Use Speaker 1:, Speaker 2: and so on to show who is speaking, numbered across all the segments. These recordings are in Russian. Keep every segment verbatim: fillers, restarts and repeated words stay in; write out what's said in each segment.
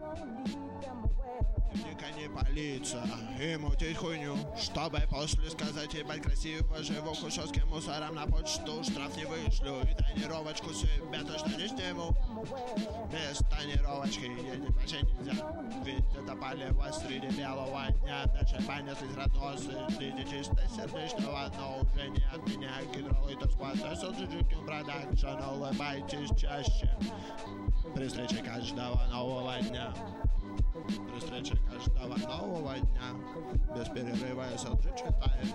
Speaker 1: Дико не палиться и мутить хуйню, чтобы после сказать ебать красиво. Живу хусевским мусором на почту, штраф не вышлю и тонировочку себе точно не сниму. Без тонировочки ездить вообще нельзя, ведь это полево среди белого дня. Дальше понеслись разносы среди чистосердечного, но уже не от меня. Гидролитер сквад, Соджиджикин продакшн, улыбайтесь чаще при встрече каждого нового дня. При встрече каждого нового дня без перерыва эс эл джи читает.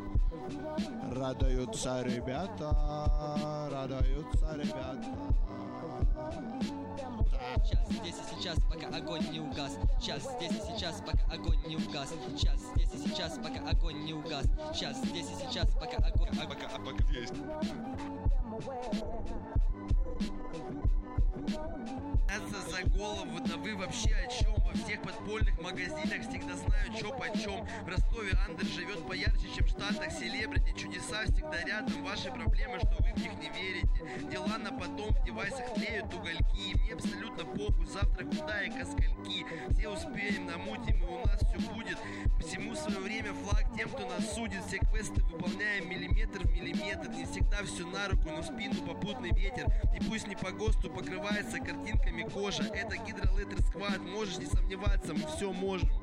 Speaker 1: Радуются ребята, радуются ребята.
Speaker 2: Сейчас, здесь и сейчас, пока огонь не угас. Сейчас, здесь и сейчас, пока огонь не угас. Сейчас, здесь и сейчас, пока огонь не угас. Сейчас, здесь и сейчас, пока огонь.
Speaker 1: А пока, а пока есть.
Speaker 3: За голову, да вы вообще о чем? Во всех подпольных магазинах всегда знаю, чё почем. В Ростове Андер живет поярче, чем в Штатах. Селебрити, чудеса всегда рядом. Ваши проблемы, что вы в них не верите. Дела на потом, в девайсах тлеют угольки. И мне абсолютно похуй, завтра куда и ко скольки. Все успеем, намутим, и у нас все будет. Всему свое время, флаг тем, кто нас судит. Все квесты выполняем миллиметр в миллиметр. Не всегда все на руку, но в спину попутный ветер. И пусть не по ГОСТу покрывается картинками кожа. Это Гидролитер сквад, можешь не сомневаться, мы все можем.